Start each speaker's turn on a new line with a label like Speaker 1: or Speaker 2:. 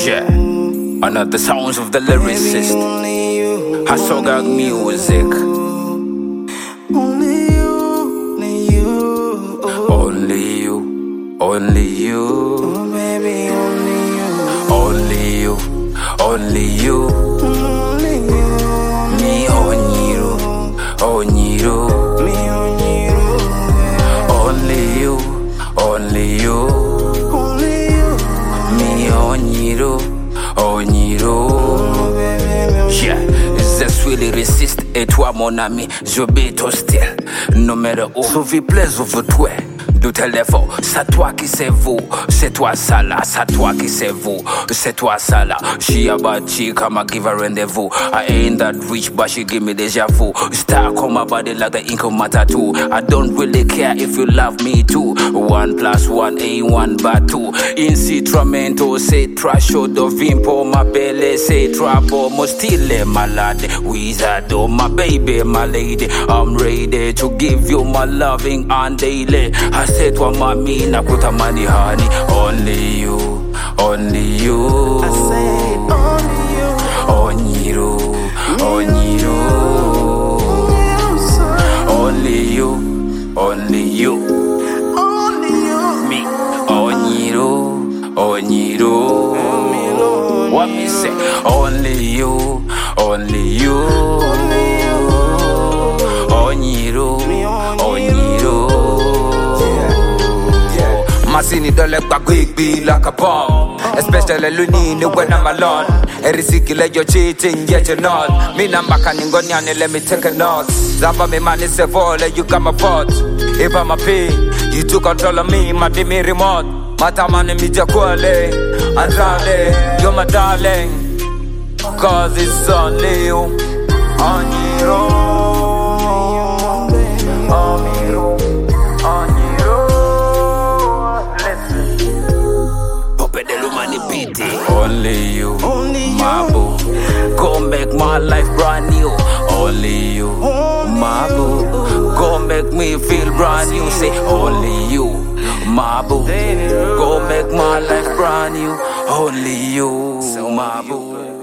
Speaker 1: Yeah, another sounds of the lyricist. Hasogag music.
Speaker 2: Only you,
Speaker 1: Only you, only you,
Speaker 2: oh baby, only you,
Speaker 1: only you, only you.
Speaker 2: only you,
Speaker 1: Me oniru, oniru.
Speaker 2: me only you,
Speaker 1: Only you, only you.
Speaker 2: only you,
Speaker 1: Me oniru, oniru.
Speaker 2: oh baby, me only
Speaker 1: Yeah, je suis lyriciste et toi mon ami, j'obéis ton style. Numéro 1, sauve plaise over toi. De téléphone, c'est toi qui c'est vous, c'est toi ça là, c'est toi qui c'est vous, c'est toi ça là. She a bad chick, I'ma give her rendezvous. I ain't that rich, but she give me deja vu. Star on my body like the ink on my tattoo. I don't really care if you love me too. 1 + 1 ain't 1 but 2. Incitramento, sei trasho do vimpo, my belly, sei trapo, mo stile malade. Wizard, oh my baby, my lady, I'm ready to give you my loving on daily. I said to mommy, nakutamani honey, only you, only you.
Speaker 2: I say only you,
Speaker 1: Oniru, oniru. Only you, only you.
Speaker 2: only you,
Speaker 1: Me, oniru, oniru. What me say? Only you, only you. Oniru, oniru.
Speaker 3: Masini dole kwa quickly like a bomb. Especially lunini when I'm alone. Erisikile you're cheating, yet you're not. Me number can ngonyane, let me take a note. Zaba me money se vole, you got my fault. If I'm a pain, you took control of me, my demi remote. Matamane mi jakwale, Andrade, you're my darling. Cause it's only you, only you.
Speaker 1: Only you,
Speaker 2: only you,
Speaker 1: my boo. Go make my life brand new. Only you, my boo. Go make me feel brand new. Say only you, my boo. Go make my life brand new. Only you, my boo.